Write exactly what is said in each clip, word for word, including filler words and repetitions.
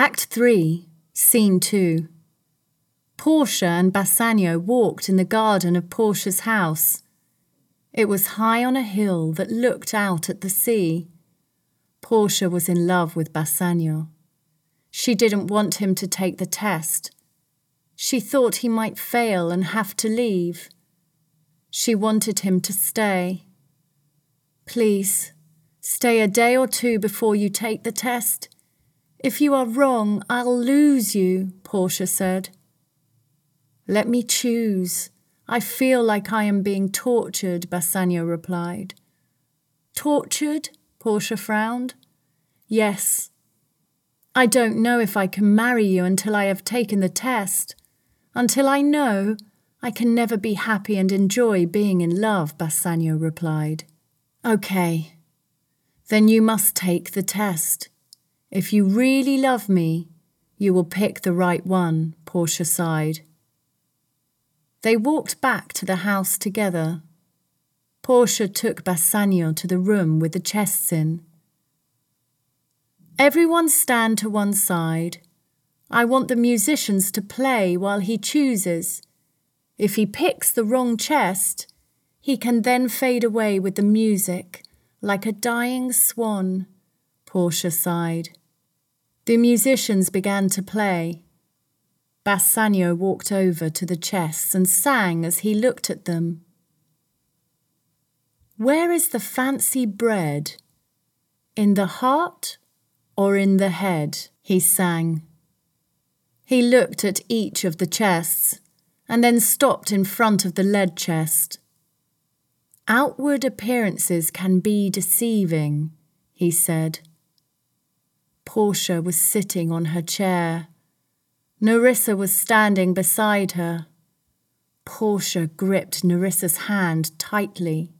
Act three, Scene two. Portia and Bassanio walked in the garden of Portia's house. It was high on a hill that looked out at the sea. Portia was in love with Bassanio. She didn't want him to take the test. She thought he might fail and have to leave. She wanted him to stay. "Please, stay a day or two before you take the test. If you are wrong, I'll lose you," Portia said. "Let me choose. I feel like I am being tortured," Bassanio replied. "Tortured?" Portia frowned. "Yes. I don't know if I can marry you until I have taken the test. Until I know, I can never be happy and enjoy being in love," Bassanio replied. "Okay, then you must take the test. If you really love me, you will pick the right one," Portia sighed. They walked back to the house together. Portia took Bassanio to the room with the chests in. "Everyone stand to one side. I want the musicians to play while he chooses. If he picks the wrong chest, he can then fade away with the music like a dying swan," Portia sighed. The musicians began to play. Bassanio walked over to the chests and sang as he looked at them. "Where is the fancy bread? In the heart or in the head?" he sang. He looked at each of the chests and then stopped in front of the lead chest. "Outward appearances can be deceiving," he said. Portia was sitting on her chair. Nerissa was standing beside her. Portia gripped Nerissa's hand tightly.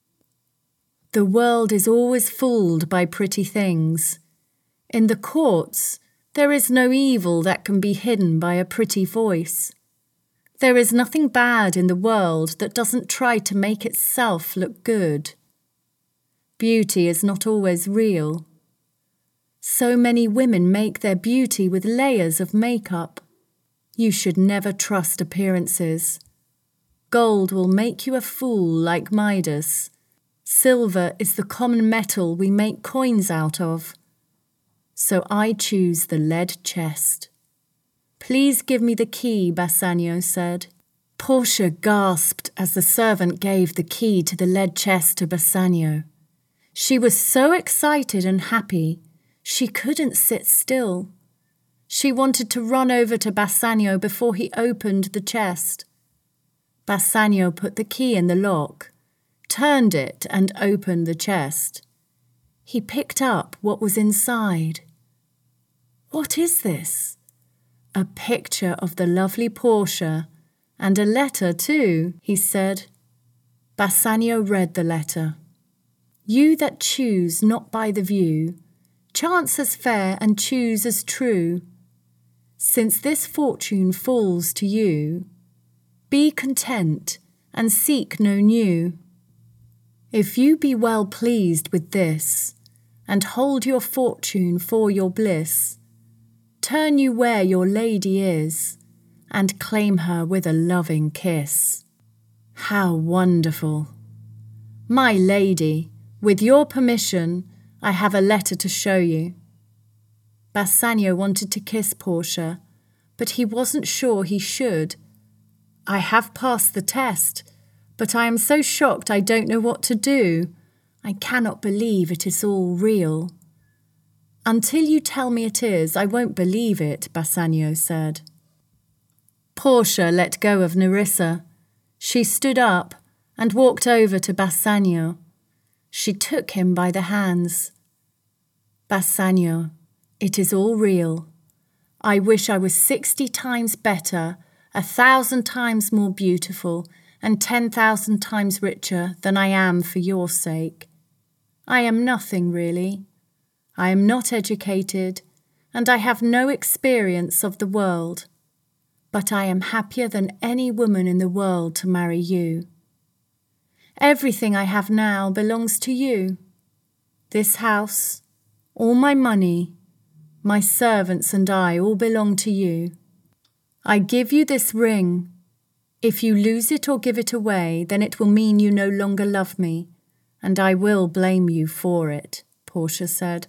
"The world is always fooled by pretty things. In the courts, there is no evil that can be hidden by a pretty voice. There is nothing bad in the world that doesn't try to make itself look good. Beauty is not always real. So many women make their beauty with layers of makeup. You should never trust appearances. Gold will make you a fool like Midas. Silver is the common metal we make coins out of. So I choose the lead chest." "Please give me the key," Bassanio said. Portia gasped as the servant gave the key to the lead chest to Bassanio. She was so excited and happy, she couldn't sit still. She wanted to run over to Bassanio before he opened the chest. Bassanio put the key in the lock, turned it and opened the chest. He picked up what was inside. "What is this?" "A picture of the lovely Portia, and a letter too," he said. Bassanio read the letter. "You that choose not by the view, chance as fair and choose as true. Since this fortune falls to you, be content and seek no new. If you be well pleased with this, and hold your fortune for your bliss, turn you where your lady is, and claim her with a loving kiss." How wonderful! "My lady, with your permission, I have a letter to show you." Bassanio wanted to kiss Portia, but he wasn't sure he should. "I have passed the test, but I am so shocked I don't know what to do. I cannot believe it is all real." "Until you tell me it is, I won't believe it," Bassanio said. Portia let go of Nerissa. She stood up and walked over to Bassanio. She took him by the hands. "Bassanio, it is all real. I wish I was sixty times better, a thousand times more beautiful, and ten thousand times richer than I am for your sake. I am nothing really. I am not educated, and I have no experience of the world. But I am happier than any woman in the world to marry you. Everything I have now belongs to you. This house, all my money, My servants and I all belong to you. I give you this ring. If you lose it or give it away, then it will mean you no longer love me, and I will blame you for it," Portia said.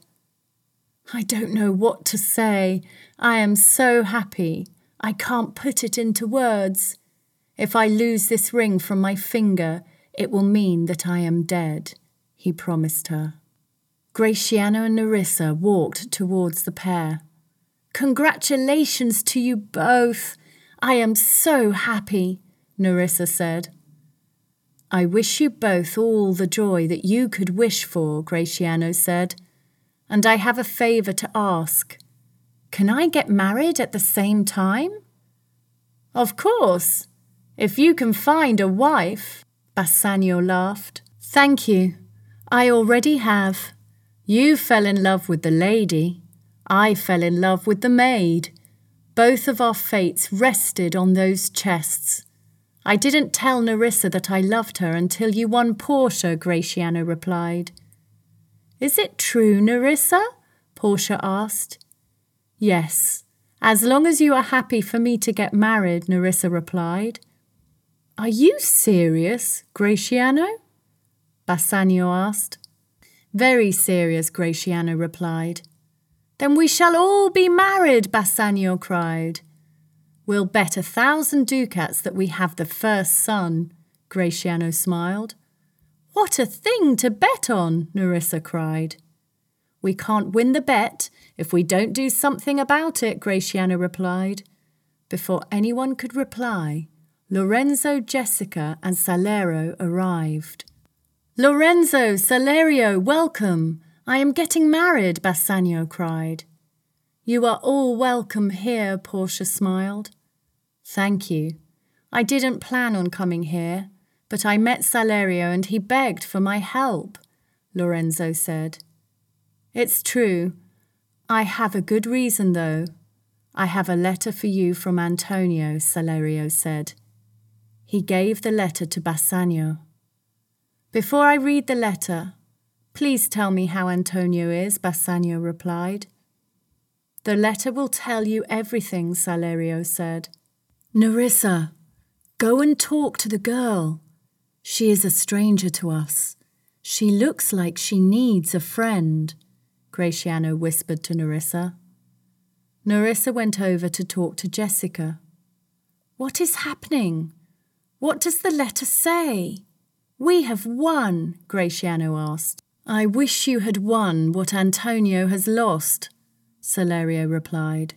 "I don't know what to say. I am so happy. I can't put it into words. If I lose this ring from my finger, it will mean that I am dead," he promised her. Graciano and Nerissa walked towards the pair. "Congratulations to you both. I am so happy," Nerissa said. "I wish you both all the joy that you could wish for," Graciano said. "And I have a favour to ask. Can I get married at the same time?" "Of course, if you can find a wife," Bassanio laughed. "Thank you. I already have. You fell in love with the lady. I fell in love with the maid. Both of our fates rested on those chests. I didn't tell Nerissa that I loved her until you won Portia," Graciano replied. "Is it true, Nerissa?" Portia asked. "Yes, as long as you are happy for me to get married," Nerissa replied. "Are you serious, Graciano?" Bassanio asked. "Very serious," Graciano replied. "Then we shall all be married," Bassanio cried. "We'll bet a thousand ducats that we have the first son," Graciano smiled. "What a thing to bet on," Nerissa cried. "We can't win the bet if we don't do something about it," Graciano replied. Before anyone could reply, Lorenzo, Jessica, and Salerio arrived. "Lorenzo, Salerio, welcome! I am getting married," Bassanio cried. "You are all welcome here," Portia smiled. "Thank you. I didn't plan on coming here, but I met Salerio and he begged for my help," Lorenzo said. "It's true. I have a good reason, though. I have a letter for you from Antonio," Salerio said. He gave the letter to Bassanio. "Before I read the letter, please tell me how Antonio is," Bassanio replied. "The letter will tell you everything," Salerio said. "Nerissa, go and talk to the girl. She is a stranger to us. She looks like she needs a friend," Graciano whispered to Nerissa. Nerissa went over to talk to Jessica. "What is happening? What does the letter say?" "We have won," Graciano asked. "I wish you had won what Antonio has lost," Salerio replied.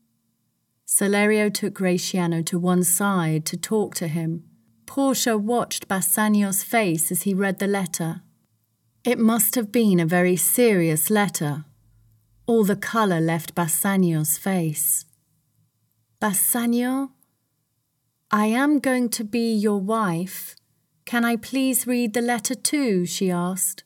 Salerio took Graciano to one side to talk to him. Portia watched Bassanio's face as he read the letter. It must have been a very serious letter. All the colour left Bassanio's face. "Bassanio, I am going to be your wife. Can I please read the letter too?" she asked.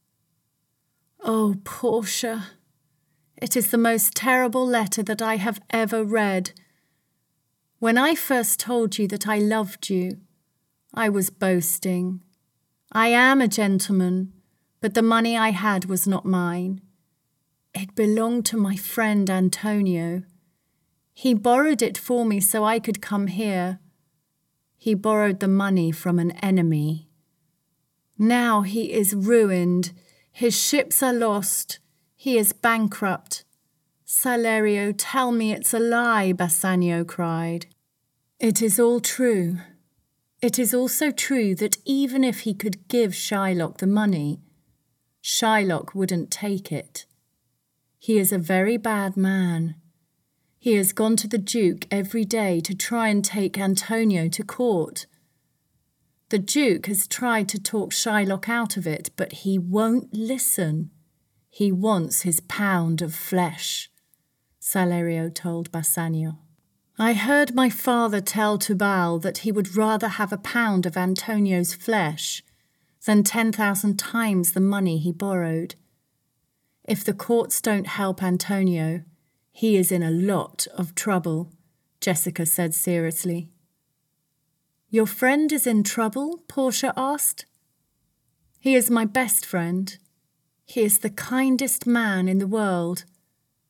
"Oh, Portia, it is the most terrible letter that I have ever read. When I first told you that I loved you, I was boasting. I am a gentleman, but the money I had was not mine. It belonged to my friend Antonio. He borrowed it for me so I could come here. He borrowed the money from an enemy. Now he is ruined. His ships are lost. He is bankrupt. Salerio, tell me it's a lie," Bassanio cried. "It is all true. It is also true that even if he could give Shylock the money, Shylock wouldn't take it. He is a very bad man. He has gone to the Duke every day to try and take Antonio to court. The Duke has tried to talk Shylock out of it, but he won't listen. He wants his pound of flesh," Salerio told Bassanio. "I heard my father tell Tubal that he would rather have a pound of Antonio's flesh than ten thousand times the money he borrowed. If the courts don't help Antonio, he is in a lot of trouble," Jessica said seriously. "Your friend is in trouble?" Portia asked. "He is my best friend. He is the kindest man in the world.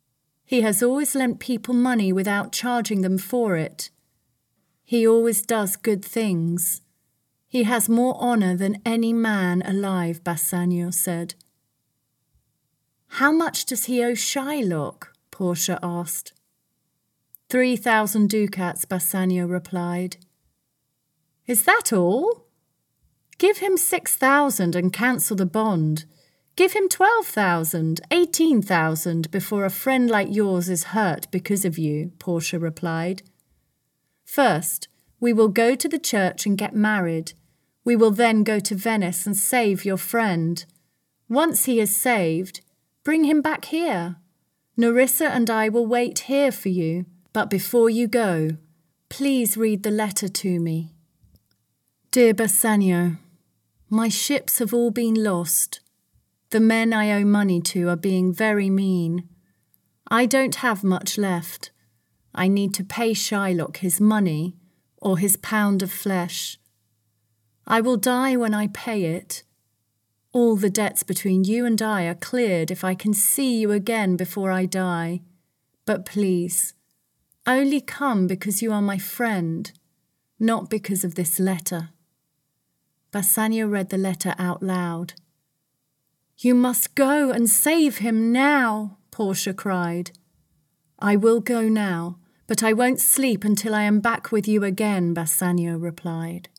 He has always lent people money without charging them for it. He always does good things. He has more honour than any man alive, Bassanio said. How much does he owe Shylock? Portia asked. Three thousand ducats, Bassanio replied. Is that all? Give him six thousand and cancel the bond. Give him twelve thousand, eighteen thousand before a friend like yours is hurt because of you, Portia replied. First, we will go to the church and get married. We will then go to Venice and save your friend. Once he is saved, bring him back here. Nerissa and I will wait here for you. But before you go, please read the letter to me. Dear Bassanio, my ships have all been lost. The men I owe money to are being very mean. I don't have much left. I need to pay Shylock his money or his pound of flesh. I will die when I pay it. All the debts between you and I are cleared if I can see you again before I die. But please, only come because you are my friend, not because of this letter. Bassanio read the letter out loud. You must go and save him now, Portia cried. I will go now, but I won't sleep until I am back with you again, Bassanio replied.